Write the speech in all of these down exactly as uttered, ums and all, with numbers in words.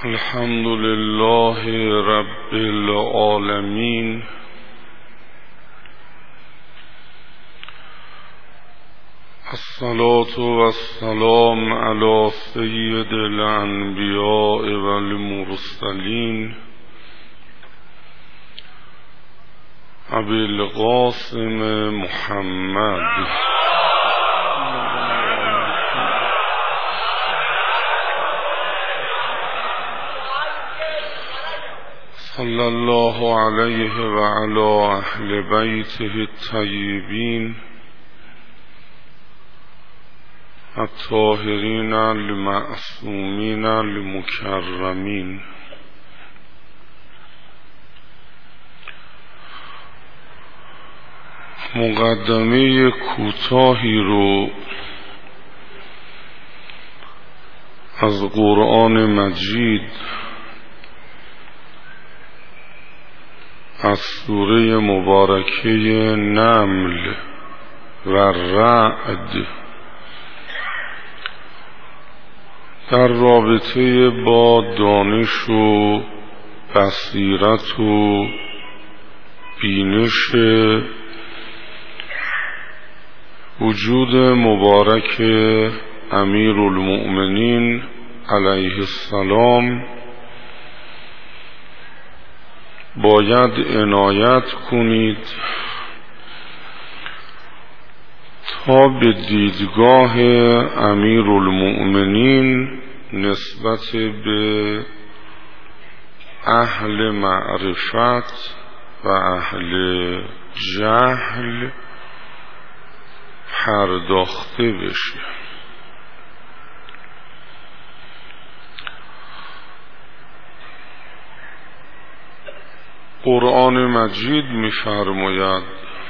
الحمد لله رب العالمين الصلاة والسلام على سيد الأنبياء والمرسلين أبي القاسم محمد صلى الله عليه وعلى أهل بيته الطيبين الطاهرين المعصومين المكرمين. مقدمه کوتاهی رو از قرآن مجید از سوره مبارکه نمل و رعد در رابطه با دانش و بصیرت و بینش وجود مبارک امیرالمؤمنین علیه السلام باید عنایت کنید تا به دیدگاه امیرالمؤمنین نسبت به اهل معرفت و اهل جهل پرداخته بشه. قرآن مجید می‌فرماید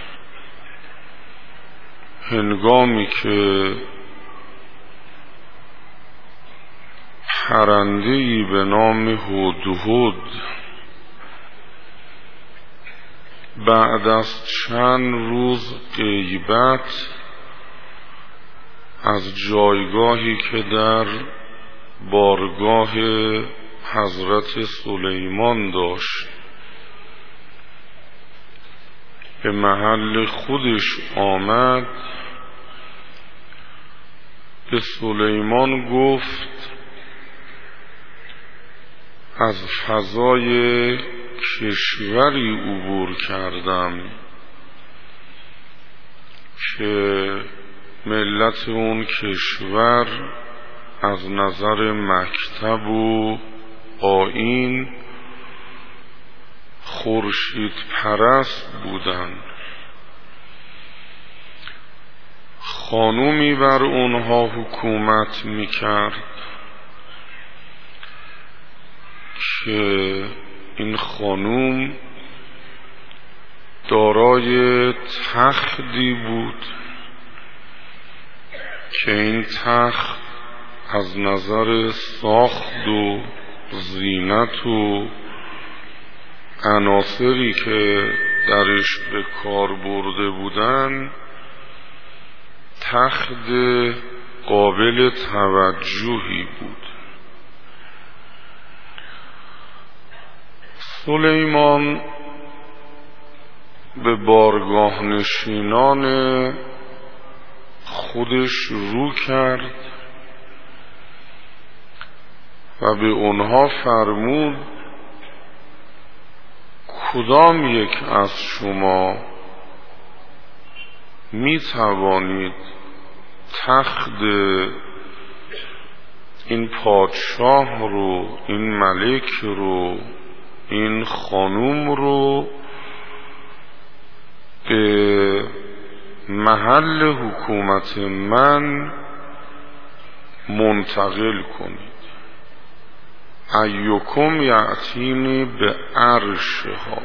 هنگامی که پرنده‌ای به نام هدهد بعد از چند روز غیبت از جایگاهی که در بارگاه حضرت سلیمان داشت به محل خودش آمد، به سلیمان گفت از فضای کشوری عبور کردم که ملت اون کشور از نظر مکتب و آیین خورشید پرست بودند. خانومی بر اونها حکومت میکرد که این خانوم دارای تختی بود که این تخت از نظر ساخت و زینت و عناصری که درش به کار برده بودن تخت قابل توجهی بود. سلیمان به بارگاه نشینان خودش رو کرد و به اونها فرمود کدام یک از شما می توانید تخت این پادشاه رو، این ملک رو، این خانوم رو به محل حکومت من منتقل کنید؟ ایکم یأتینی به عرشها.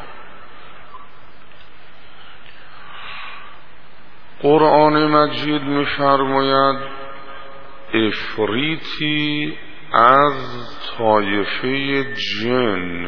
قرآن مجید می‌فرماید افریتی از طایفه جن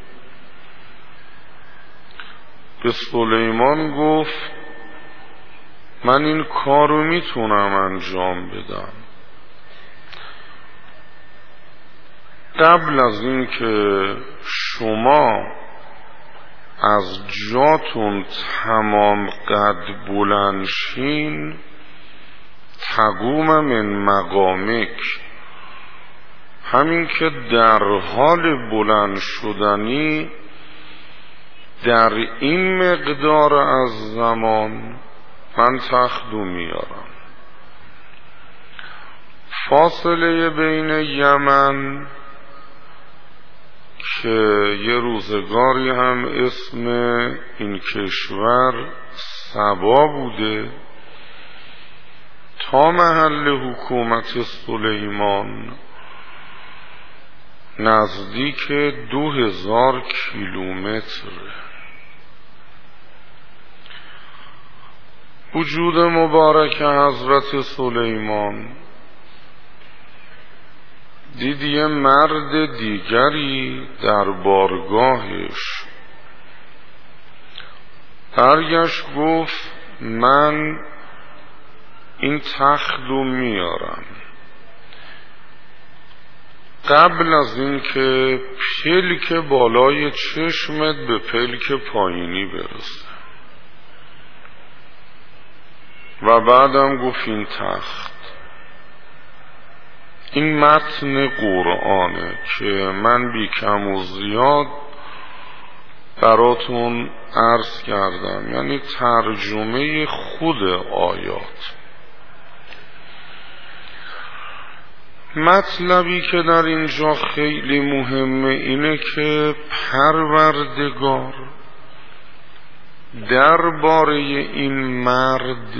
به سلیمان گفت من این کار رو میتونم انجام بدم. قبل از این که شما از جاتون تمام قد بلند شین، تقوم من مقامک، همین که در حال بلند شدنی در این مقدار از زمان من تخدو میارم. فاصله بین یمن که یه روزگاری هم اسم این کشور سبا بوده تا محل حکومت سلیمان نزدیک دو هزار کیلومتر. وجود مبارک حضرت سلیمان دید یه مرد دیگری در بارگاهش، برگشت گفت من این تخت رو میارم قبل از این که پلک بالای چشمت به پلک پایینی برسه. و بعدم گفت این تخت، این متن قرآنه که من بی کم و زیاد براتون عرض کردم، یعنی ترجمه خود آیات. مطلبی که در اینجا خیلی مهمه اینه که پروردگار درباره این مرد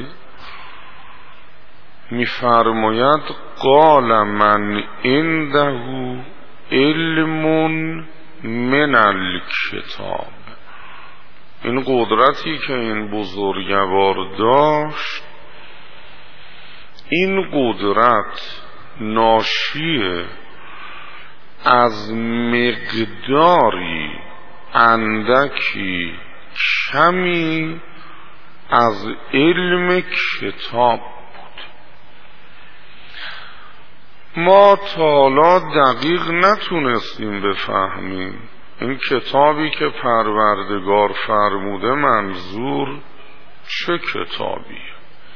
می‌فرماید قال من عنده علم من الکتاب. این قدرتی که این بزرگوار داشت، این قدرت ناشی از مقداری اندکی کمی از علم کتاب بود. ما تا حالا دقیق نتونستیم بفهمیم این کتابی که پروردگار فرموده منظور چه کتابیه،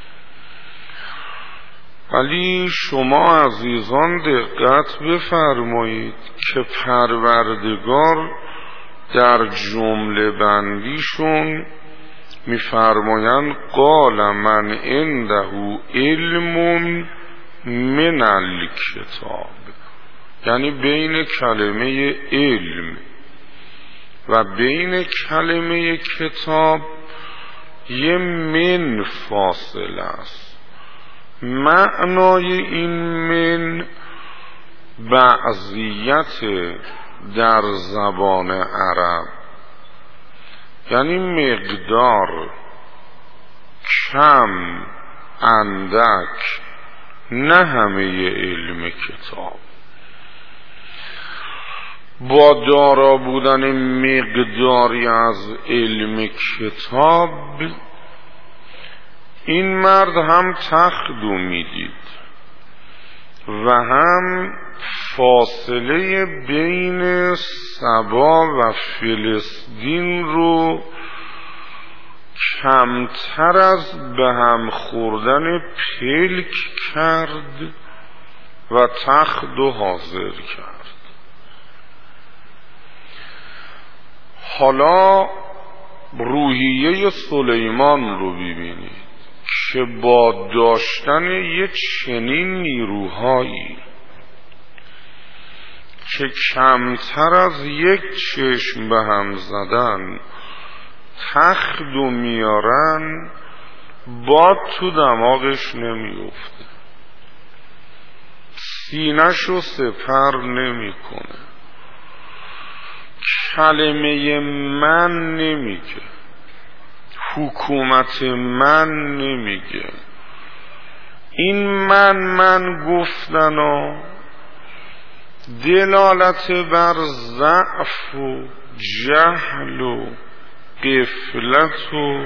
ولی شما عزیزان دقت بفرمایید که پروردگار در جمله بندیشون میفرمایند قال من عنده علم من الکتاب، یعنی بین کلمه علم و بین کلمه کتاب یه من فاصله است. معنای این من بعضیت در زبان عرب، یعنی مقدار، کم، اندک، نه همه علم کتاب. با دارا بودن مقداری از علم کتاب این مرد هم تخدو میدید و هم فاصله بین سبا و فلسطین رو کمتر از به هم خوردن پلک کرد و تخدو حاضر کرد. حالا روحیه سلیمان رو ببینید که با داشتن یک چنین نیروهایی که کمتر از یک چشم به هم زدن تخدو میارن، باد تو دماغش نمیفته، سینه‌شو سپر نمیکنه، کلمه من نمیگه، حکومت من نمیگه. این من من گفتن و دلالت بر ضعف و جهل و غفلت و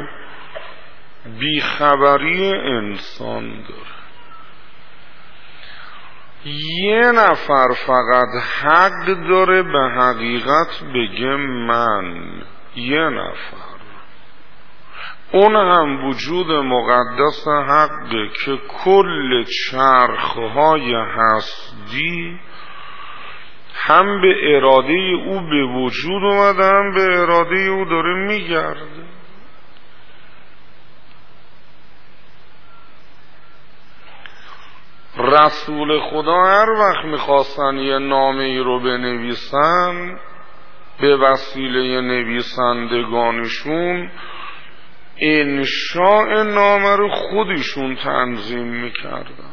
بیخبری انسان داره. یه نفر فقط حق داره به حقیقت بگه من، یه نفر، اون هم وجود مقدس حقه که کل چرخهای هستی هم به اراده او به وجود اومده، هم به اراده او داره میگرده. رسول خدا هر وقت میخواستن یه نامه ای رو بنویسن، به وسیله نویسندگانشون انشاء نامه رو خودشون تنظیم میکردن.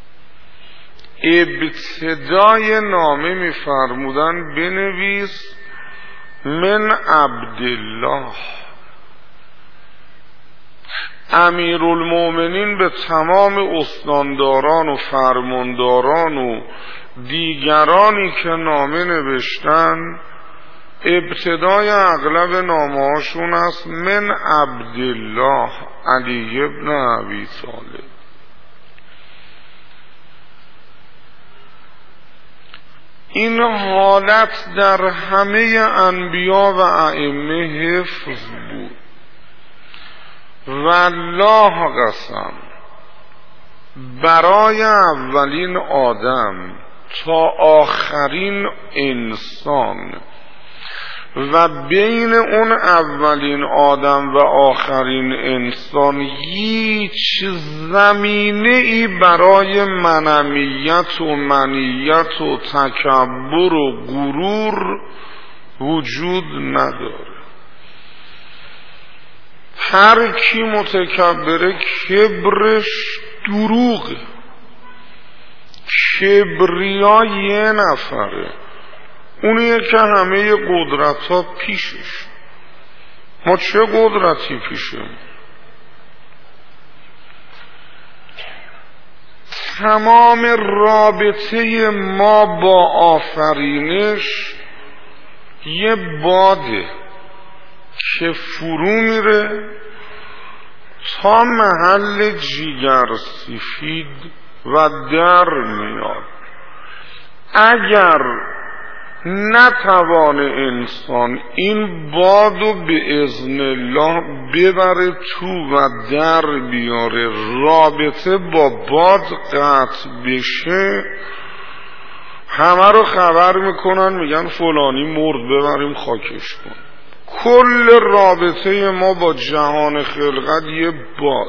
ابتدای نامه میفرمودن بنویس من عبدالله. امیرالمومنین به تمام استانداران و فرمانداران و دیگرانی که نامه نوشتن ابتدای اغلب نامه‌هاشون است من عبدالله علی ابن ابی طالب. این حالت در همه انبیا و ائمه حفظ بود. والله قسم برای اولین آدم تا آخرین انسان و بین اون اولین آدم و آخرین انسان هیچ زمینه ای برای منمیت و منیت و تکبر و غرور وجود نداره. هر کی متکبره کبرش دروغه. کبریا یه نفره، اونیه که همه قدرت ها پیشش. ما چه قدرتی پیشم؟ تمام رابطه ما با آفرینش یه باده که فرو میره تا محل جیگر سفید و در میاد. اگر نتوان انسان این بادو به اذن الله ببره تو و در بیاره، رابطه با باد قطع بشه، همه رو خبر میکنن میگن فلانی مرد ببریم خاکش کن. کل رابطه ما با جهان خلقت یه باد.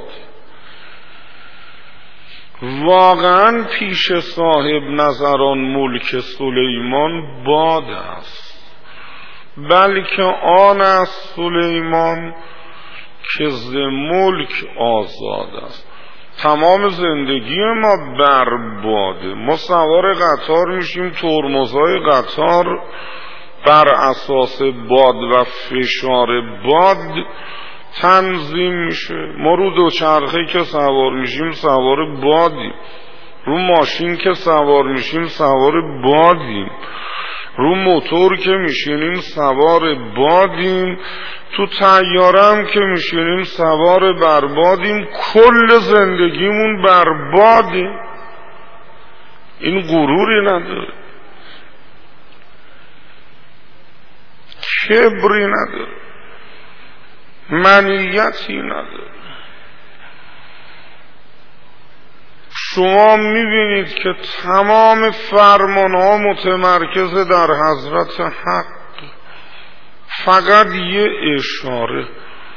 واقعا پیش صاحب نظران ملک سلیمان باد است، بلکه آن است سلیمان که ز ملک آزاد است. تمام زندگی ما بر باده. ما سوار قطار میشیم، ترمزهای قطار بر اساس باد و فشار باد تنظیم میشه. ما رو دوچرخه که سوار میشیم سوار بادیم، رو ماشین که سوار میشیم سوار بادیم، رو موتور که میشینیم سوار بادیم، تو طیاره هم که میشینیم سوار بر بادیم. کل زندگیمون بر باده. این غروری نداره، کبری نداره، منیتی نداره. شما میبینید که تمام فرمانها متمرکز در حضرت حق. فقط یه اشاره،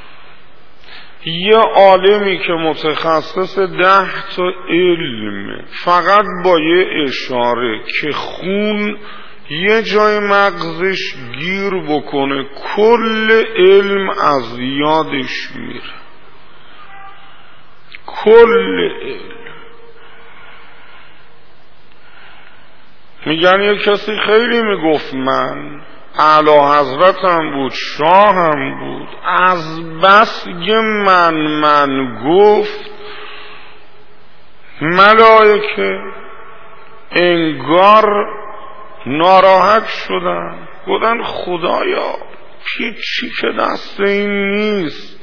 یه عالمی که متخصص ده تا علمه، فقط با یه اشاره که خون یه جای مغزش گیر بکنه کل علم از یادش میره. کل علم. میگن یه کسی خیلی میگفت من اعلی حضرتم بود، شاهم بود، از بس که من من گفت ملائکه انگار ناراحت شدن، گفتن خدایا هیچی که دست این نیست.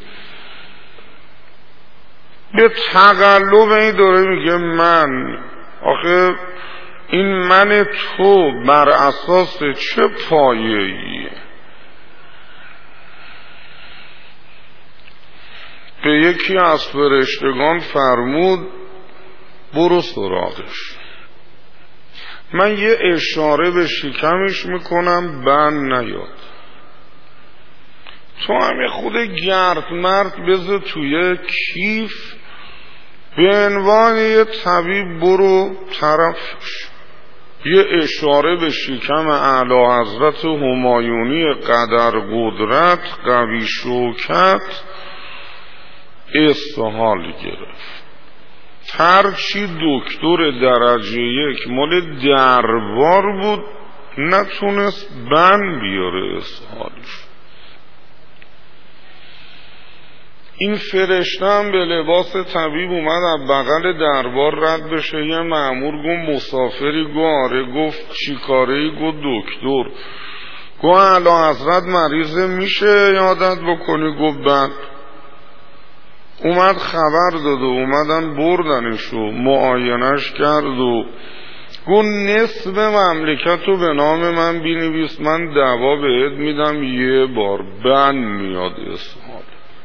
به تقلب این داره میگه من. آخه این من تو بر اساس چه پایه‌ایه؟ به یکی از فرشتگان فرمود برو سراغش. من یه اشاره به شکمش میکنم بند نیاد، تو همه خود گرد مرد بذار توی کیف، به عنوان یه طبیب برو طرفش. یه اشاره به شکم اعلی حضرت همایونی قدر قدرت قوی شوکت استحال گرفت. هرچی دکتر درجه یک مال دربار بود نتونست بند بیاره استحالش. این فرشته هم به لباس طبیب اومد از بغل دربار رد بشه. یه مأمور گفت مسافری؟ گفت آره. گفت چی کاری؟ گفت دکتر. گفت اعلی حضرت مریضه میشه یادت بکنی؟ گفت بند. اومد خبر داد و اومدن بردنش و معاینش کرد و گفت نصف مملکت رو به نام من بینویس، من دوا بهت میدم یه بار بند میاد اسحال.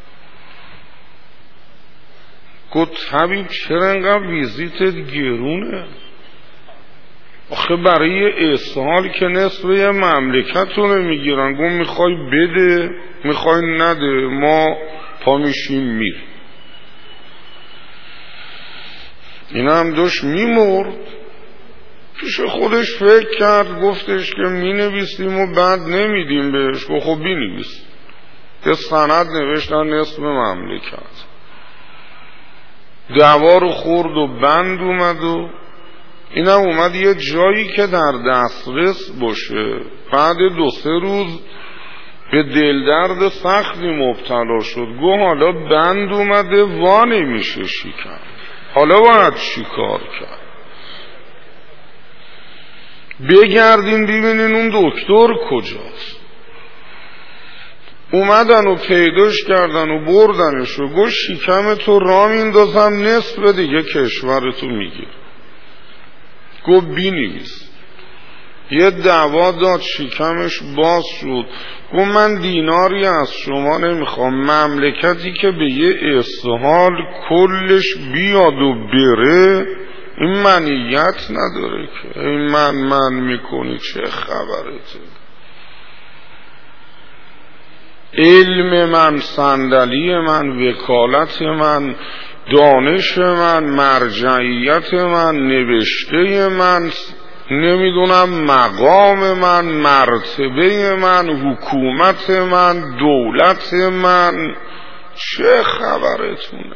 گفت طبیب چرا انقدر ویزیتت گرونه؟ آخه برای اسحال که نصف یه مملکت رو نمیگیرن. گفت میخوای بده میخوای نده ما پا میشیم میر. این هم داشت میمرد، پیش خودش فکر کرد، گفتش که می نویسیم و بعد نمیدیم بهش. گفت خب بی نویس. یه سند نوشتن نصف مملکت. دوا رو خورد و بند اومد و این هم اومد یه جایی که در دسترس باشه. بعد دو سه روز به دل درد سختی مبتلا شد. گفت حالا بند اومده وا نمیشه شکم، حالا باید چی کار کرد؟ بگردین ببینین اون دکتر کجاست. اومدن و پیداش کردن و بردنش و گفت شکم تو را میندازم نصف دیگه کشورتو میگیر. گفت بینویس. یه دوا داد شکمش باز شد. گفت من دیناری از شما نمیخوام، مملکتی که به یه استحال کلش بیاد و بره این منیت نداره که این من من میکنی چه خبرته؟ علم من، صندلی من، وکالت من، دانش من، مرجعیت من، نوشته من، نمیدونم مقام من، مرتبه من، حکومت من، دولت من، چه خبرتونه؟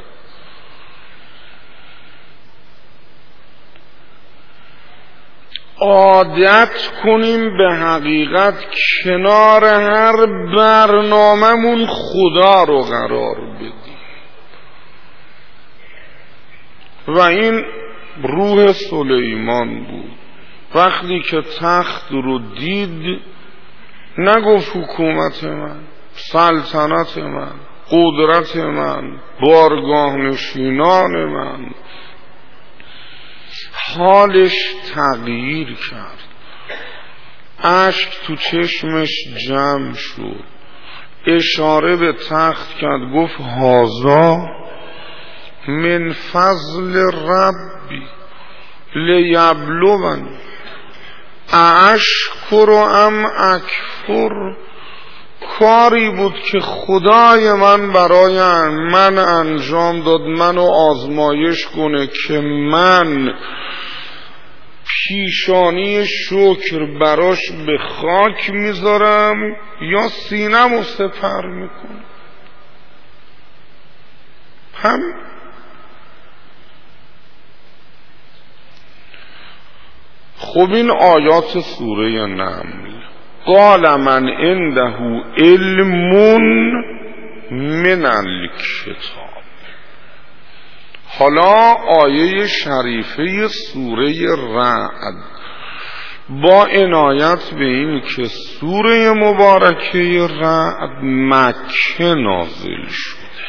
عادت کنیم به حقیقت کنار هر برنامه‌مون خدا رو قرار بدیم. و این روح سلیمان بود. وقتی که تخت رو دید نگفت حکومت من، سلطنت من، قدرت من، بارگاه نشینان من. حالش تغییر کرد، اشک تو چشمش جمع شد، اشاره به تخت کرد، گفت هذا من فضل ربی لیبلونی اشکر ام اکفر. کاری بود که خدای من برای من انجام داد، منو آزمایش کنه که من پیشانی شکر براش به خاک میذارم یا سینه‌مو سپر میکنم. هم خب این آیات سوره نمل. قال من عنده علم من الکتاب. حالا آیه شریفه سوره رعد با عنایت به این که سوره مبارکه رعد مکه نازل شده،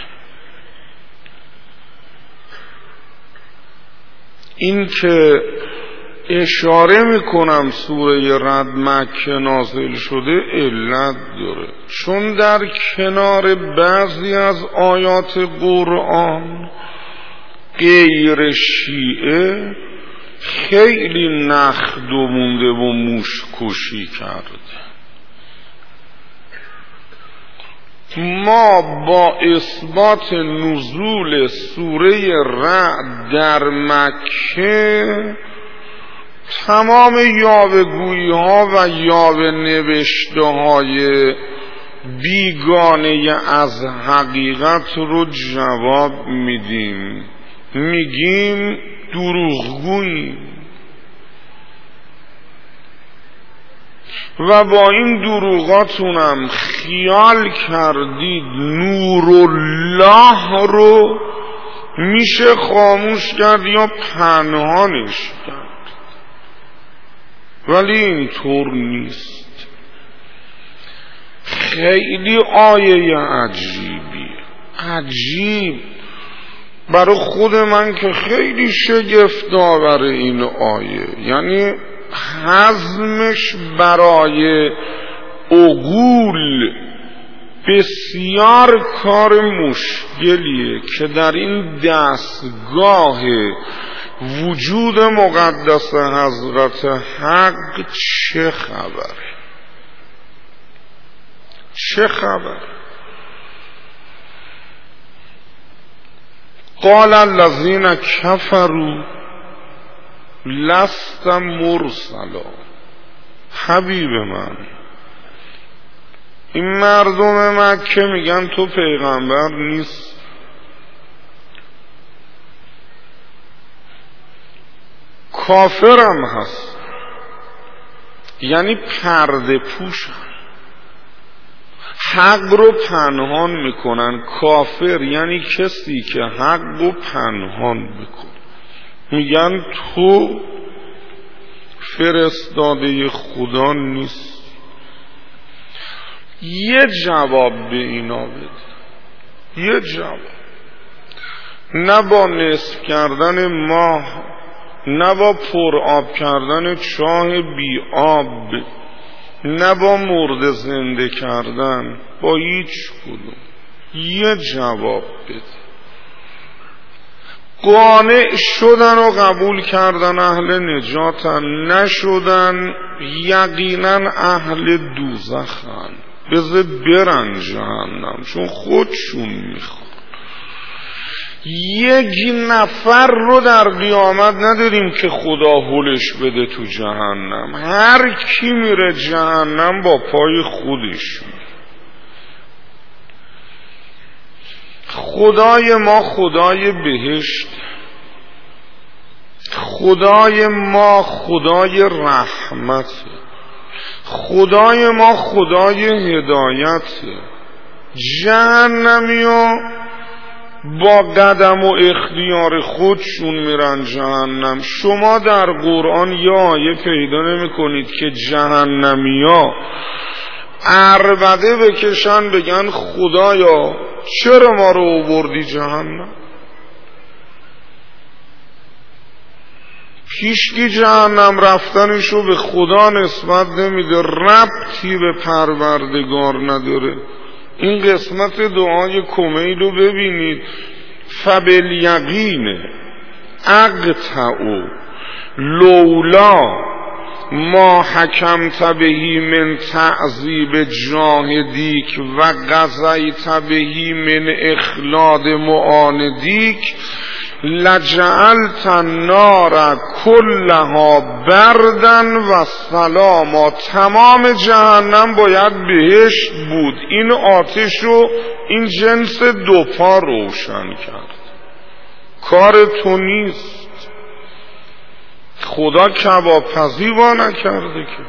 این که اشاره میکنم سوره رعد مکه نازل شده علت داره، چون در کنار بعضی از آیات قرآن غیر شیعه خیلی نخد و مونده و موش کشی کرده. ما با اثبات نزول سوره رعد در مکه تمام یاوه‌گویی ها و یاوه نوشته های بیگانه از حقیقت رو جواب میدیم، میگیم دروغگوییم و با این دروغاتونم خیال کردید نور الله رو میشه خاموش کرد یا پنهانش کرد، ولی اینطور نیست. خیلی آیه عجیبی، عجیب برای خود من که خیلی شگفت آور این آیه، یعنی هضمش برای عقول بسیار کار مشکلیه که در این دستگاه وجود مقدس حضرت حق چه خبره، چه خبر. قال الذین کفروا لست مرسلا. حبیب من، این مردم مکه میگن تو پیغمبر نیست. کافرم هست، یعنی پرده پوشن، حق رو پنهان میکنن. کافر یعنی کسی که حق رو پنهان میکنه. میگن تو فرستاده خدا نیست. یه جواب به اینا بده، یه جواب. نه با نصف کردن ماه، نه با پر آب کردن چاه بی آب، نه با مرده زنده کردن، با هیچ کدوم. یه جواب بده. قانع شدن و قبول کردن اهل نجاتن، نشدن یقینا اهل دوزخن، بذار برن جهنم چون خودشون میخوان. یک نفر رو در قیامت نداریم که خدا هلش بده تو جهنم. هر کی میره جهنم با پای خودش. خدای ما خدای بهشت، خدای ما خدای رحمت، خدای ما خدای هدایت. جهنمیو با قدم و اختیار خودشون میرن جهنم. شما در قرآن یه آیه پیدا نمی کنید که جهنمیا عربده بکشن بگن خدایا چرا ما رو آوردی جهنم؟ هیچکی جهنم رفتنشو به خدا نسبت نمیده، ربطی به پروردگار نداره. این قسمت دعای کمیل رو ببینید. فبالیقین اقطعوا لولا ما حکمت بهی من تعذیب جاهدیک و قضیت بهی من اخلاد معاندیک لجعلت النار کلها بردن و سلاما. تمام جهنم باید بهشت بود، این آتش رو این جنس دو پا روشن کرد. کار تو نیست. خدا کبابپزی وا نکرده که.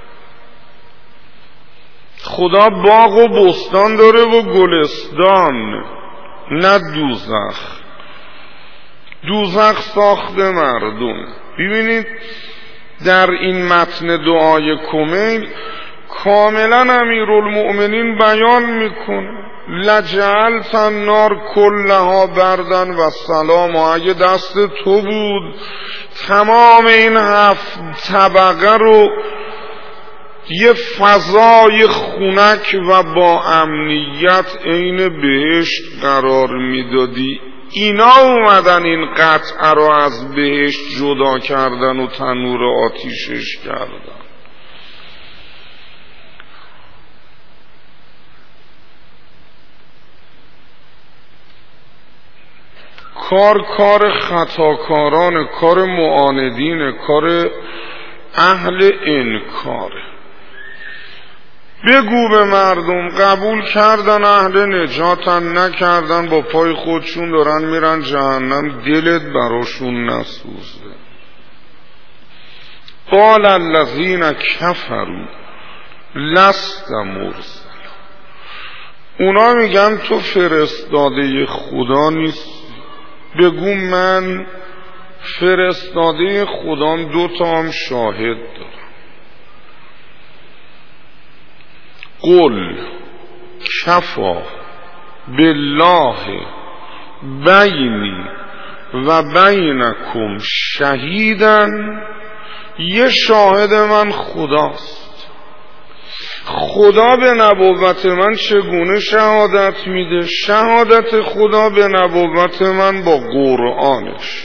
خدا باغ و بستان داره و گلستان، نه دوزخ. دوزخ ساخته مردم. ببینید در این متن دعای کمیل کاملا امیرالمؤمنین بیان میکنه لجعلت النار کلها بردن و سلام، و اگه دست تو بود تمام این هفت طبقه رو یه فضای خنک و با امنیت عین بهشت قرار میدادی. اینا اومدن این قطعه رو از بهشت جدا کردن و تنور آتیشش کردن. کار کار خطاکاران، کار معاندین، کار اهل انکاره. بگو به مردم قبول کردن اهل نجاتن، نکردن با پای خودشون دارن میرن جهنم، دلت براشون نسوزه. قال الذین کفروا لست مرسل، اونا میگن تو فرستاده خدا نیست. بگو من فرستاده خدام، دو تا هم شاهد دارم. قل کفا بالله بینی و بینکم شهیدن، یه شاهد من خداست. خدا به نبوت من چگونه شهادت میده؟ شهادت خدا به نبوت من با قرآنش.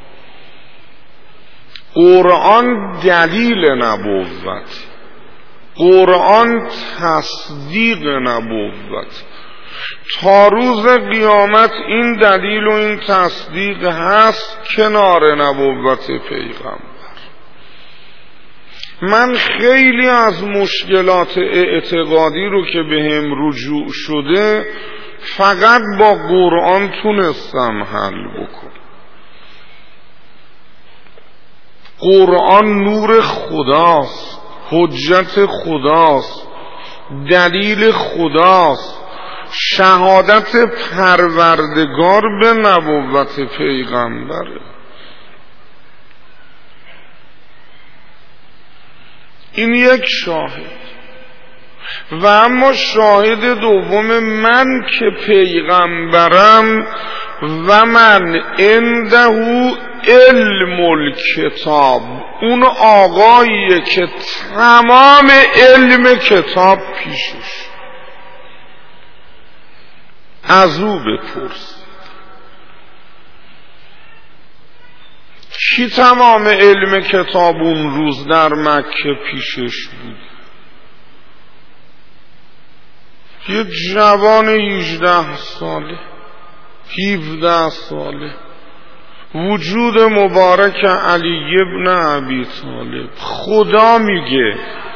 قرآن دلیل نبوت، قرآن تصدیق نبوت. تا روز قیامت این دلیل و این تصدیق هست کنار نبوت پیغمبر. من خیلی از مشکلات اعتقادی رو که به هم رجوع شده فقط با قرآن تونستم حل بکنم. قرآن نور خداست، حجت خداست، دلیل خداست، شهادت پروردگار به نبوت پیغمبره. این یک شاهد. و اما شاهد دوم من که پیغمبرم و من عنده علم الکتاب، اون آقاییه که تمام علم کتاب پیشش، از او بپرس. کی تمام علم کتاب اون روز در مکه پیشش بود؟ یه جوان هجده ساله، هفده ساله، وجود مبارک علی ابن ابی طالب. خدا میگه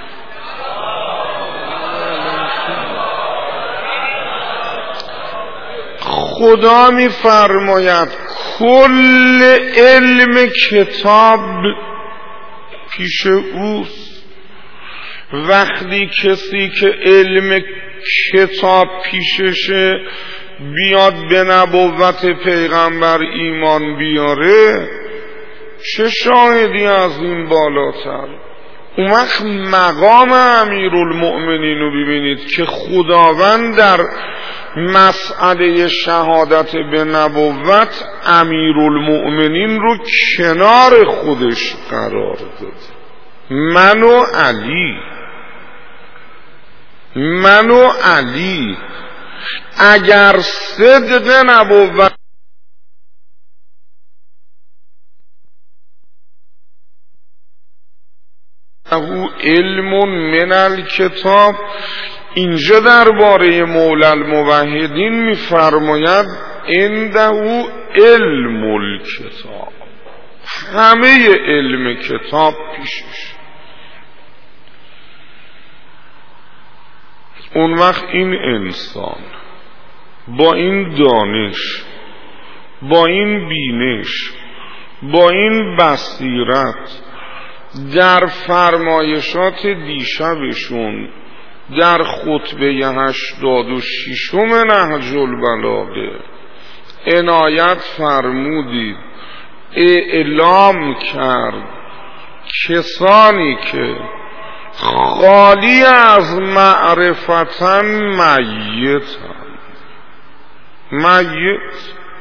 خدا میفرماید کل علم کتاب پیش اوست. وقتی کسی که علم کتاب پیششه بیاد به نبوت پیغمبر ایمان بیاره، چه شاهدی از این بالاتر؟ اون وقت مقام امیرالمؤمنین رو ببینید که خداوند در مسئله شهادت به نبوت امیرالمؤمنین رو کنار خودش قرار داد. من و علی من و علی اگر صدق نبوت او علم من الکتاب، اینجا درباره مولا الموحدین میفرماید عنده علم الکتاب، همه علم کتاب پیشش. اون وقت این انسان با این دانش، با این بینش، با این بصیرت در فرمایشات دیشبشون در خطبه هشتاد و ششم نهج البلاغه عنایت فرمودید، اعلام کرد کسانی که خالی از معرفتن میتن. میت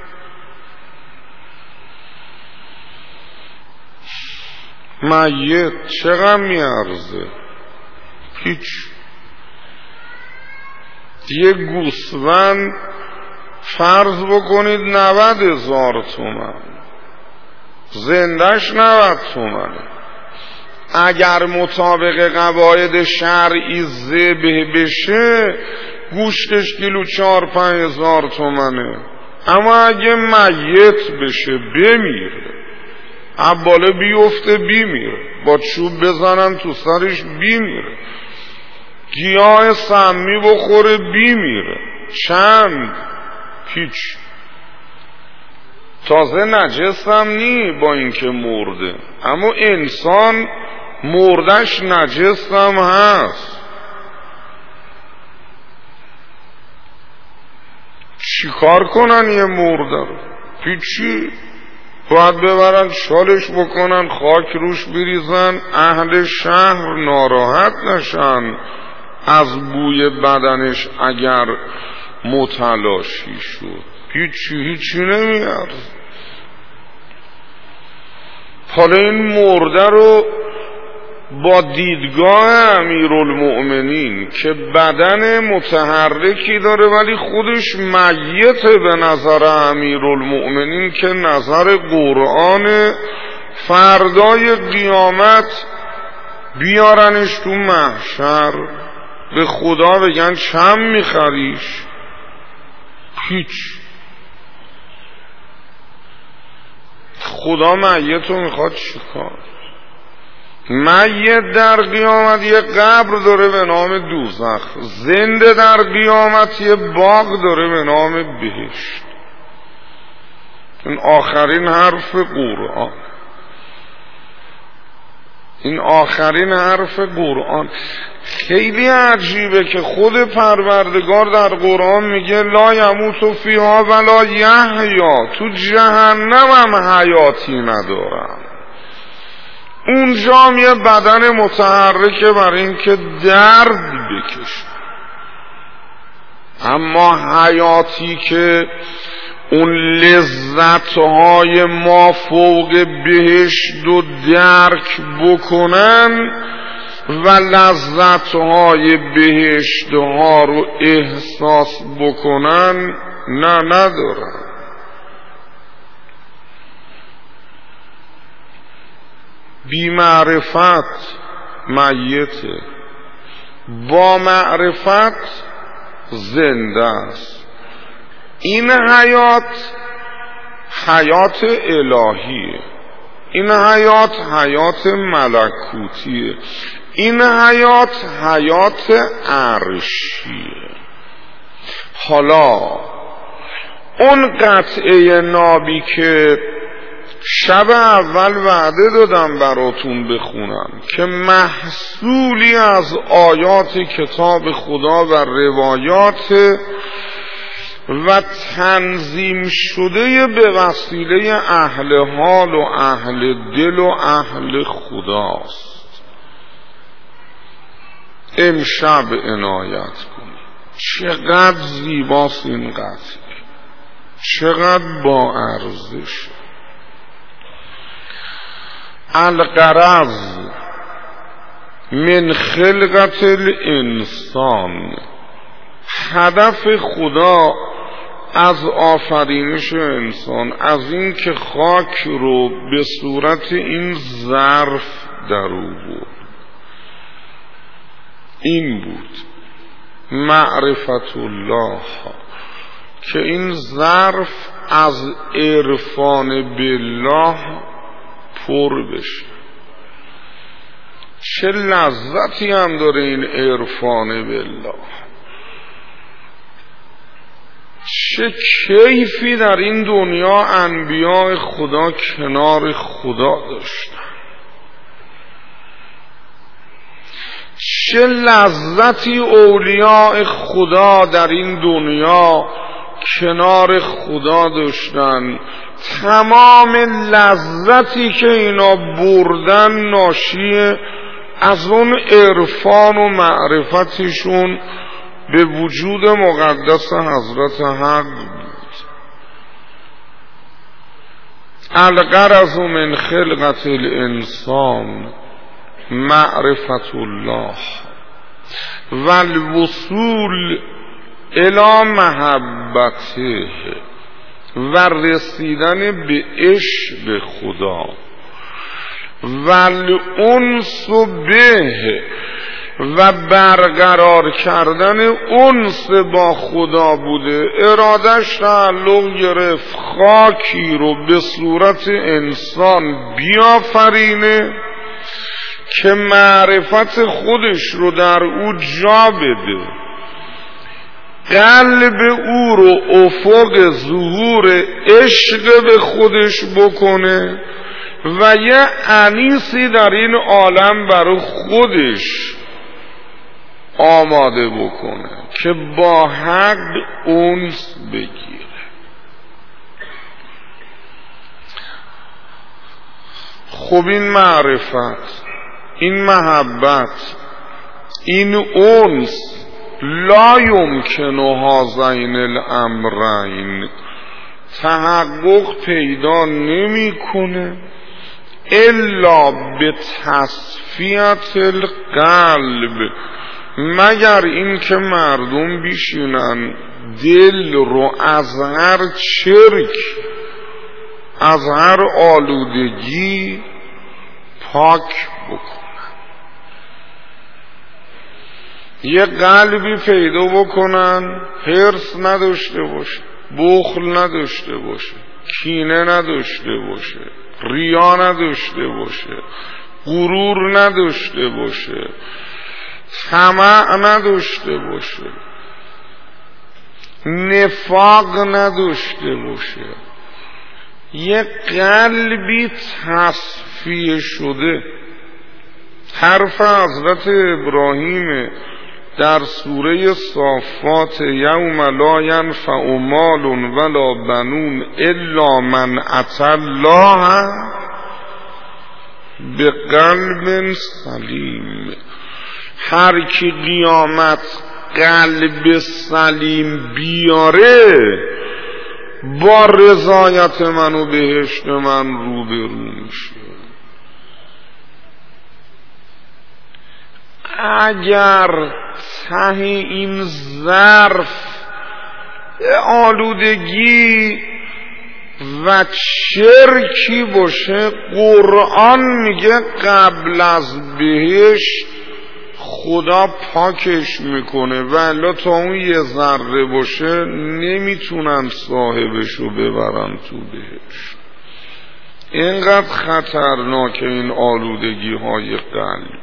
میت چقدر میارزه؟ هیچ. یه گوسفند فرض بکنید نود هزار تومن، زندش نود تومنه. اگر مطابق قواعد شرعی ذبح بشه گوشتش کیلو چهار پنج هزار تومنه. اما اگه میت بشه بمیره، عباله بیفته بیمیره، با چوب بزنن تو سرش بیمیره، گیاه سمی بخوره بیمیره. چند؟ هیچ. تازه نجس هم نی با اینکه مرده، اما انسان مردش نجس هم هست. چی کار کنن یه مرده رو؟ هیچی. باید ببرن شالش بکنن، خاک روش بریزن، اهل شهر ناراحت نشن از بوی بدنش اگر متلاشی شد. هیچی هیچی نمیارز. حالا این مرده رو با دیدگاه امیرالمؤمنین که بدن متحرکی داره ولی خودش میته به نظر امیرالمؤمنین که نظر قرآن، فردای قیامت بیارنش تو محشر به خدا بگن چند میخریش؟ هیچ. خدا میتو میخواد چیکار؟ میت در قیامت یه قبر داره به نام دوزخ، زنده در قیامت یه باغ داره به نام بهشت. این آخرین حرف قرآن، این آخرین حرف قرآن. خیلی عجیبه که خود پروردگار در قرآن میگه لا یموت فیها ولا یحیا، تو جهنم هم حیاتی ندارم. اونجا هم یه بدن متحرکه برای اینکه درد بکشه، اما حیاتی که اون لذتهای ما فوق بهشت و درک بکنن و لذتهای بهشت ها رو احساس بکنن، نه ندارن. بی معرفت میته، با معرفت زنده است. این حیات حیات الهیه، این حیات حیات ملکوتیه، این حیات حیات عرشیه. حالا اون قطعه نابی که شب اول وعده دادم براتون بخونم که محصولی از آیات کتاب خدا و روایات و تنظیم شده به وسیله اهل حال و اهل دل و اهل خداست. امشب عنایت کنید. چقدر زیباست این قطعه، چقدر با ارزش. الغرض من خلقت الانسان، هدف خدا از آفرینش انسان، از این که خاک رو به صورت این ظرف در آورد، این بود معرفت الله، که این ظرف از عرفان بالله پر بشه. چه لذتی هم داره این عرفان بالله، چه کیفی در این دنیا انبیاء خدا کنار خدا داشتن، چه لذتی اولیاء خدا در این دنیا کنار خدا داشتن. تمام لذتی که اینا بردن ناشی از اون عرفان و معرفتشون به وجود مقدس حضرت حق بود. الغرض من خلقت الانسان معرفت الله و الوصول الی محبته و رسیدن به عشق خدا و الانس به و برقرار کردن انس با خدا بوده. ارادش تعلق گرفت خاکی رو به صورت انسان بیافرینه که معرفت خودش رو در او جا بده، قلب او رو افق ظهور عشق به خودش بکنه و یه انیسی در این عالم برای خودش آماده بکنه که با حق انس بگیره. خب این معرفت، این محبت، این انس لا یمکن هذین الامرین تحقق پیدا نمی کنه الا به تصفیت القلب، مگر این که مردم بیشینن دل رو از هر چرک، از هر آلودگی پاک بکنن. یه قلبی پیدا بکنن حرص نداشته باشه، بخل نداشته باشه، کینه نداشته باشه، ریا نداشته باشه، غرور نداشته باشه، طمع نداشته باشه، نفاق نداشته باشه. یه قلبی تصفیه شده. حرف حضرت ابراهیم در سوره صافات یوم لا ینفع مال ولا بنون الا من اتى الله بقلب سلیم. هر کی قیامت قلب سلیم بیاره با رضایت من و بهشت من روبرو میشه. اگر ته این ظرف آلودگی و شرکی باشه، قرآن میگه قبل از بهشت خدا پاکش میکنه، ولی تا اون یه ذره باشه نمیتونن صاحبشو ببرن تو بهشت. اینقدر خطرناکه این آلودگی های قلب.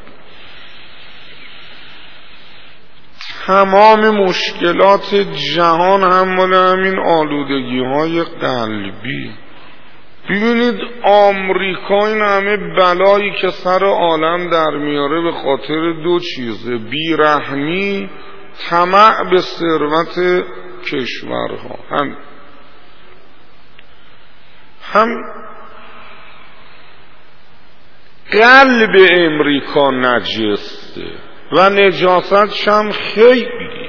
تمام مشکلات جهان هم مال همین آلودگی های قلبی. ببینید آمریکا این همه بلایی که سر عالم در میاره به خاطر دو چیزه: بیرحمی، طمع به ثروت کشورها. هم هم قلب امریکا نجسته و نجاستش هم خیلی.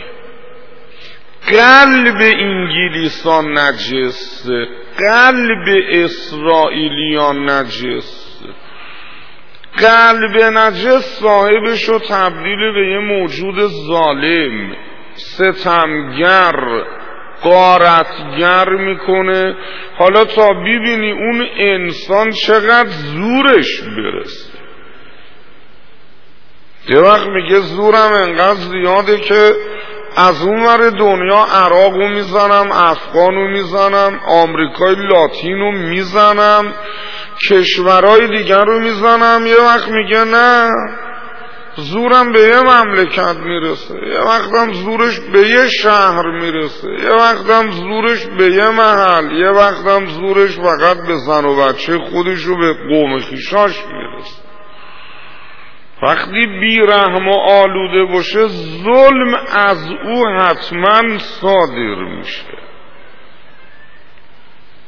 قلب انگلیسان نجسته، قلب اسرائیلیان نجسته. قلب نجس صاحبش رو تبدیل به یه موجود ظالم، ستمگر، غارتگر میکنه. حالا تا ببینی اون انسان چقدر زورش برسه. یه وقت میگه زورم انقدر زیاده که از اون ور دنیا عراقو میزنم، افغانو میزنم، آمریکای لاتینو میزنم، کشورهای دیگر رو میزنم. یه وقت میگه نه، زورم به یه مملکت میرسه، یه وقتم زورش به یه شهر میرسه، یه وقتم زورش به یه محل، یه وقتم زورش فقط به زن و بچه خودش و به قوم خویشاش میرسه. وقتی بیرحم و آلوده باشه ظلم از او حتما صادر میشه.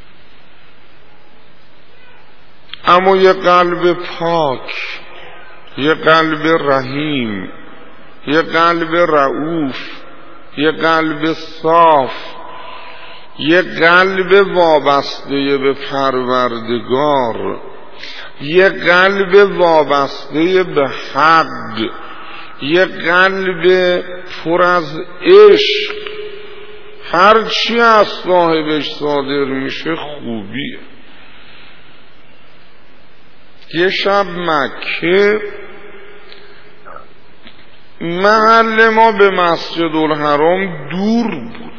اما یه قلب پاک، یه قلب رحیم، یه قلب رؤوف، یه قلب صاف، یه قلب وابسته به پروردگار، یه قلب وابسته به حق، یه قلب پر از عشق. هر چی از صاحبش صادر میشه خوبیه. یه شب مکه محل ما به مسجد الحرام دور بود.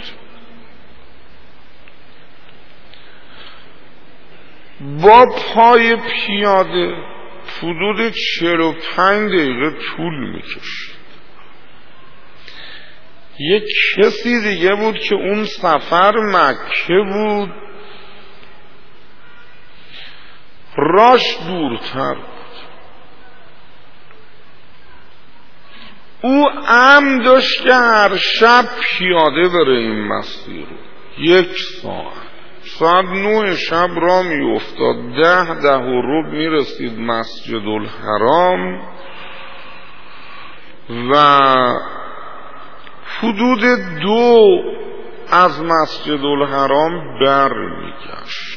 با پای پیاده حدود چهل و پنج دقیقه طول میکشید. یک کسی دیگه بود که اون سفر مکه بود، راش دورتر بود. او عم داشت که هر شب پیاده بره این مسیر رو. یک ساعت ساعت نه شب را می افتاد، ده ده و ربع می رسید مسجد الحرام و حدود دو از مسجد الحرام بر می گشت.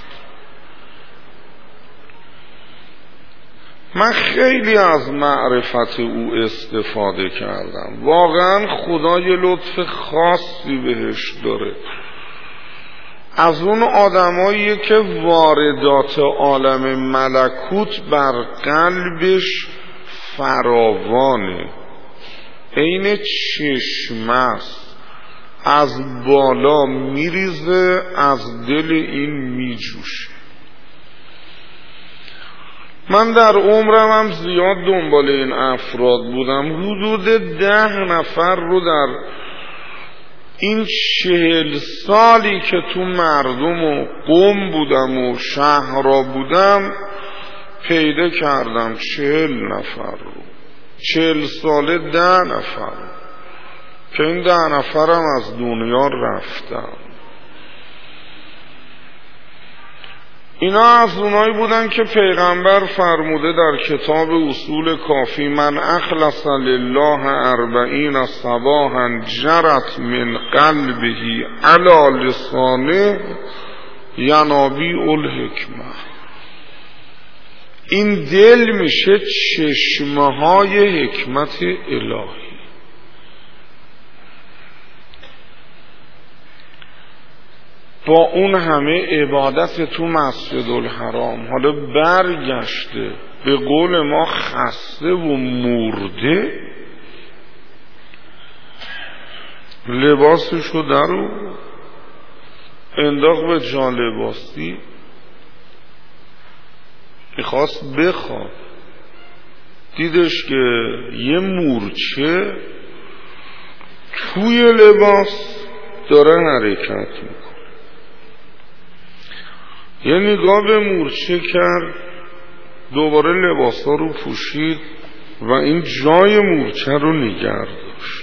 من خیلی از معرفت او استفاده کردم. واقعا خدا یه لطف خاصی بهش داره. از اون آدمایی که واردات عالم ملکوت بر قلبش فراوانه، عین چشمه است، از بالا میریزه، از دل این میجوشه. من در عمرم هم زیاد دنبال این افراد بودم. حدود ده نفر رو در این چهل سالی که تو مردم و قوم بودم و شهرها بودم پیدا کردم. چهل نفر رو، چهل ساله ده نفر که این ده نفرم از دنیا رفتم. اینا از اونایی بودن که پیغمبر فرموده در کتاب اصول کافی: من اخلص لله اربعین صباحا جرت من قلبه علی لسانه ینابیع الحکمه. این دل میشه چشمه های حکمت الهی. با اون همه عبادت تو مسجد الحرام حالا برگشته به قول ما خسته و مرده، لباسشو درو انداخت به جا لباسی، میخواست بخواب، دیدش که یه مورچه توی لباس داره حرکت میکنه. یه نگاه به مورچه کرد، دوباره لباسا رو پوشید و این جای مورچه رو نگه داشت.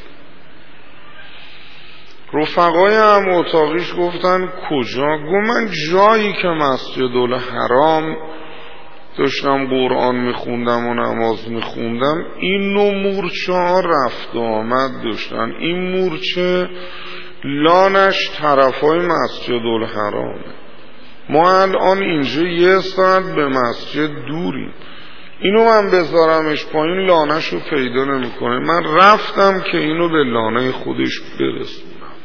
رفقای هم اتاقیش گفتن کجا؟ گفت من جایی که مسجد الحرام داشتم قرآن میخوندم و نماز میخوندم این نوع مورچه ها رفت و آمد داشتن. این مورچه لانش طرفای مسجد الحرامه. ما الان اینجا یه ساعت به مسجد دوریم، اینو من بذارمش پایین لانش رو پیدا نمی کنه. من رفتم که اینو به لانه خودش برسونم.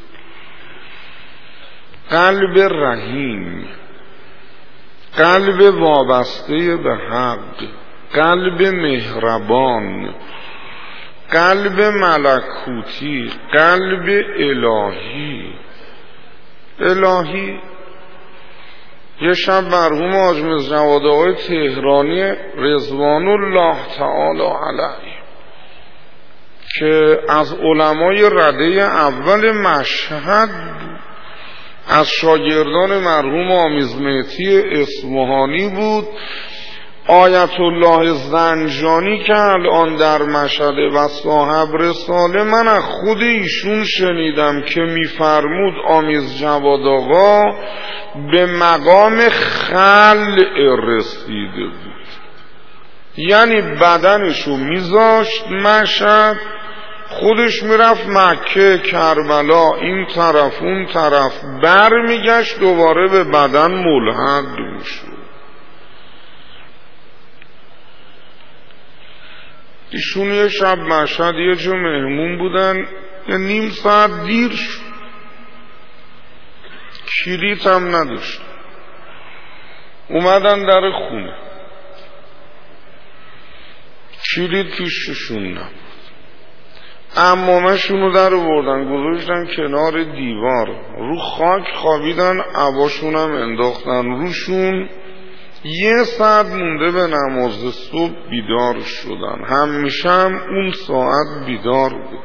قلب رحیم، قلب وابسته به حق، قلب مهربان، قلب ملکوتی، قلب الهی. الهی یه شب مرحوم حاج میرزا جواد آقای تهرانی رضوان الله تعالی علیه که از علمای رده اول مشهد بود، از شاگردان مرحوم آمیزمهدی اصفهانی بود، آیت الله زنجانی که الان در مشهد و صاحب رساله، من از خود ایشون شنیدم که میفرمود آمیز جواد آقا به مقام خلع رسیده بود. یعنی بدنشو میذاشت مشهد، خودش میرفت مکه، کربلا، این طرف اون طرف، بر میگشت دوباره به بدن ملحق میشد. ایشون یه شب مشهد یه جا مهمون بودن، یه نیم ساعت دیر شد، کلیت هم نداشت، اومدن در خونه، کلید پیششون نبود، عمامشون رو در بردن گذاشتن کنار دیوار، رو خاک خوابیدن، عباشون هم انداختن روشون. یه ساعت مونده به نماز صبح بیدار شدن، همیشه هم اون ساعت بیدار بود.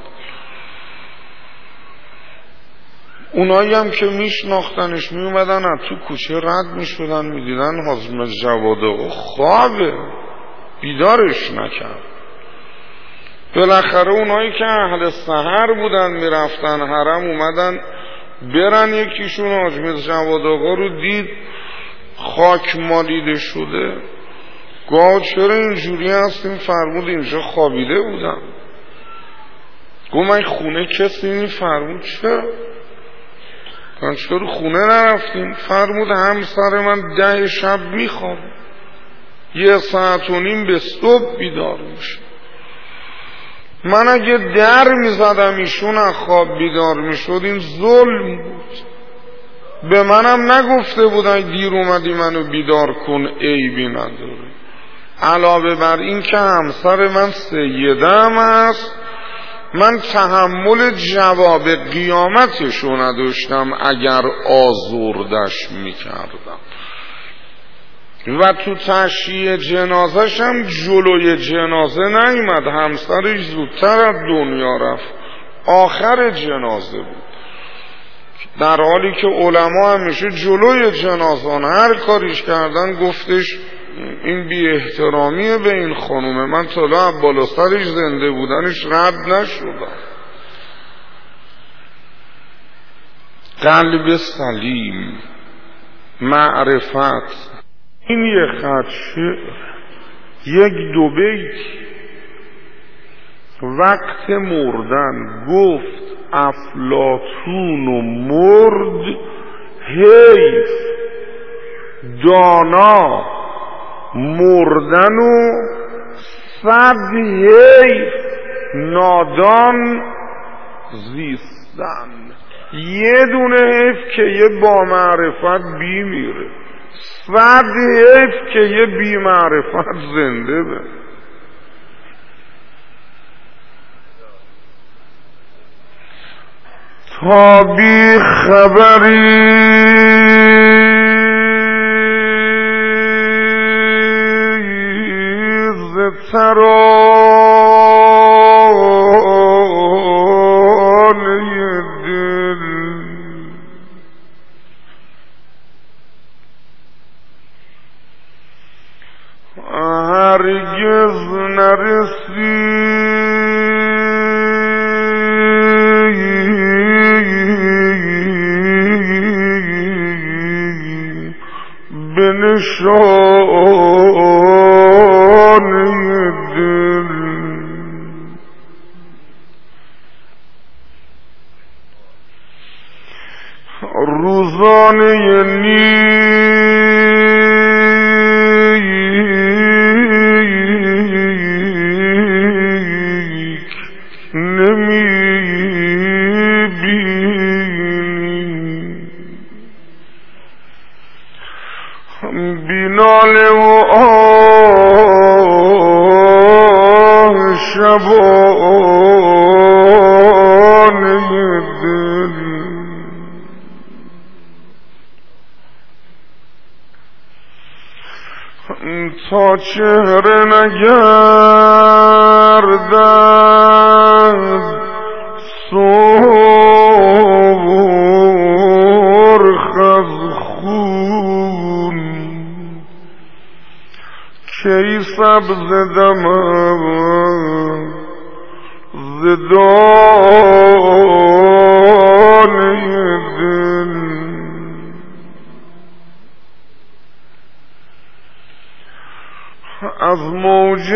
اونایی هم که میشناختنش میومدن از تو کوچه رد میشدن، میدیدن حاجی جواد خوابه، بیدارش نکرد. بالاخره اونایی که اهل سحر بودن میرفتن حرم، اومدن برن، یکیشون حاجی جواد آقا رو دید خاک مالیده شده، گفت چرا اینجوری هستیم؟ فرمود اینجا خوابیده بودم. گفت من خونه کسی نی؟ فرمود چرا؟ من چرا خونه نرفتیم؟ فرمود همسر من ده شب میخواب، یه ساعت و نیم به صبح بیدار میشه. من اگه در میزدم ایشون از خواب بیدار میشد، این ظلم بود. به منم نگفته بودن دیر اومدی منو بیدار کن، عیبی نداره. علاوه بر این که همسر من سیدم هست، من تحمل جواب قیامتشو نداشتم اگر آزردش میکردم. و تو تشییع جنازش هم جلوی جنازه نیامد، همسرش زودتر از دنیا رفت، آخر جنازه بود، در حالی که علما همیشه جلوی جنازان هر کاریش کردن. گفتش این بی احترامیه به این خانومه، من طلا بالا سرش زنده بودنش رد نشدم. قلب سلیم، معرفت، این یه خط شعر، یک دو بیت. وقت مردن گفت افلاطون و مرد، حیف دانا مردن و صد حیف نادان زیستن. یه دونه حیف که یه با معرفت بی میره، صد حیف که یه بی معرفت زنده به. تا بی خبری ز ترانه دل، هرگز نرسی به نشانه دل. روزانه نیک نمی بینی، بیناله و آه شبانه دل. تا چهره نگردد سرخ از خون، کی سبز دمم ز دانه دل. از موج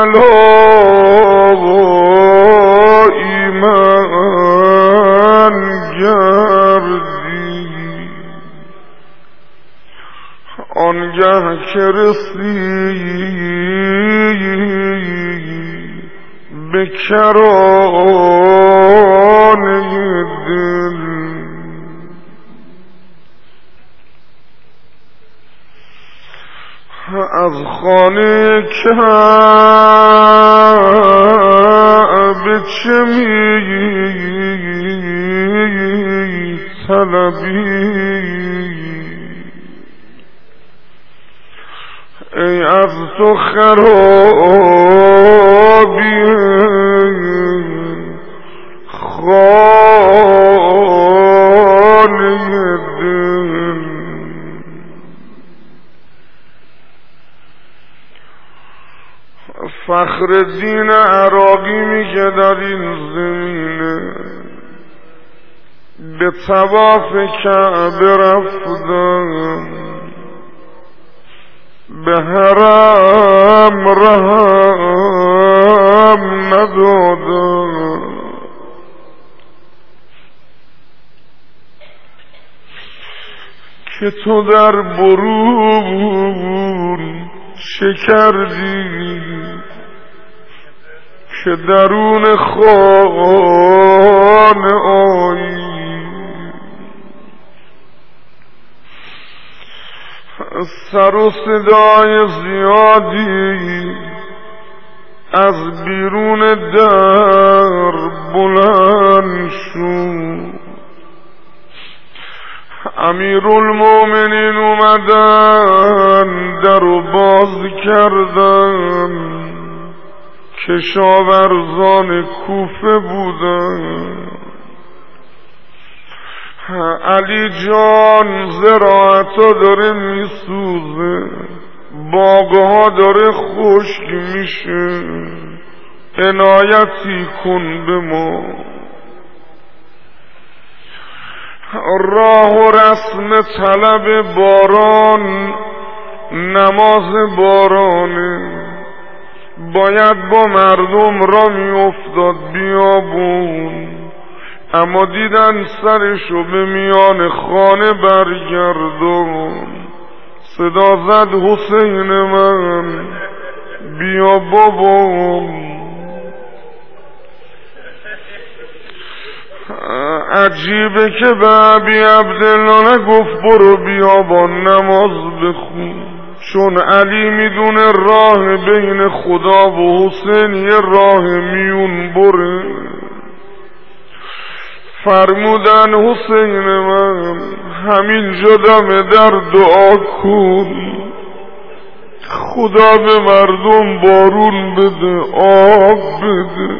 بلایی من گردی آنگه که رسی به کرانه دل از خانه کعبه چه می طلبی ای از تو خرابی خانه دل فخرالدین عراقی میگه در این زمینه به طواف کعبه رفتم به حرم رهم ندادم که تو در برون چه کردی که درون خانه آیی سر و صدای زیادی از بیرون در بلند شد امیرالمومنین اومدن در و باز کردن کشاورزان کوفه بودن علی جان زراعتا داره میسوزه باغها داره خشک میشه عنایتی کن به ما راه و رسم طلب باران نماز بارانه باید با مردم را میافتاد بیابون اما دیدن سرشو به میان خانه برگردون صدا زد حسین من بیا بابام عجیبه که به ابی عبدالله نگفت برو بیابان نماز بخون چون علی میدونه راه بین خدا و حسین یه راه میون بره فرمودن حسین من همین جدم در دعا کن خدا به مردم بارون بده آب بده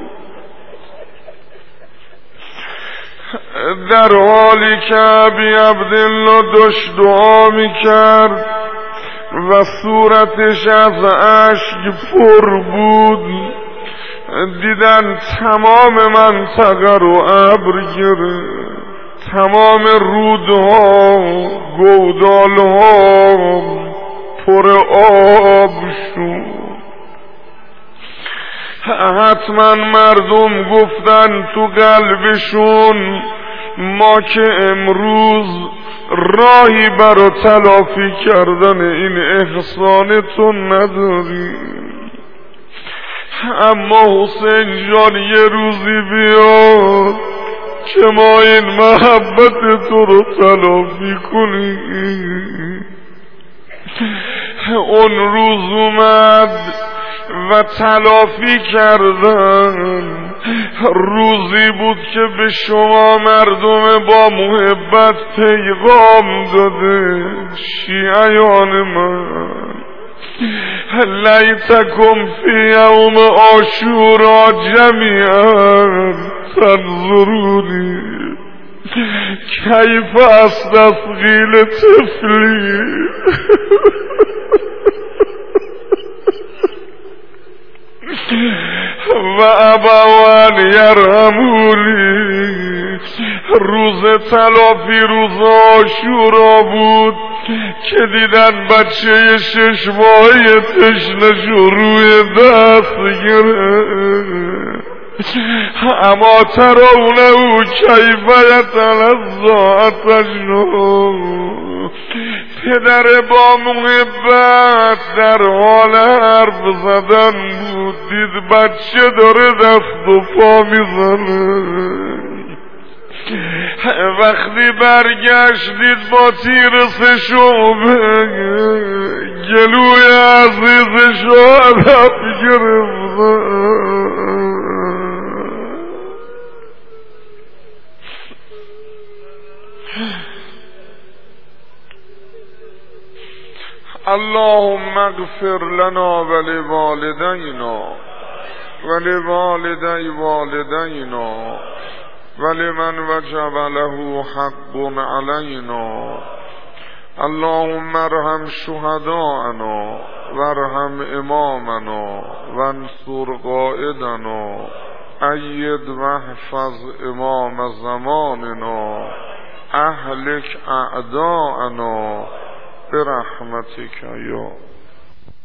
در حالی که ابی عبدالله داشت دعا میکرد و صورتش از اشک پر بود دیدن تمام منطقه رو ابر گرفت تمام رودها گودالها پر آب شد حتما مردم گفتن تو قلبشون ما که امروز راهی برا تلافی کردن این احسان تو نداریم اما حسین جان یه روزی بیاد که ما این محبت تو رو تلافی کنیم اون روز اومد و تلافی کردن روزی بود که به شما مردم با محبت پیغام داده شیعیان من لیتکم فی یوم عاشورا جمیعا تنظرونی کیف استسقیل طفلی و ابوان یرحمونی روز تلافی روز عاشورا بود که دیدن بچه شش ماهی تشنه روی دست گرفت. اما ترونه کیف یتلظی آتشه، پدر با محبت در حال حرف زدن بود، دید بچه داره دست و پا میزنه. وقتی برگشت دید با تیر سه شعبه گلوی عزیزش رو هدف گرفته. اللهم اغفر لنا ولوالدينا ولوالدي والدينا ولمن وجب له حق علينا. اللهم ارحم شهداءنا وارحم امامنا وانصر قائدنا، ايد واحفظ امام زماننا، اهلك اعداءنا برحمتك یا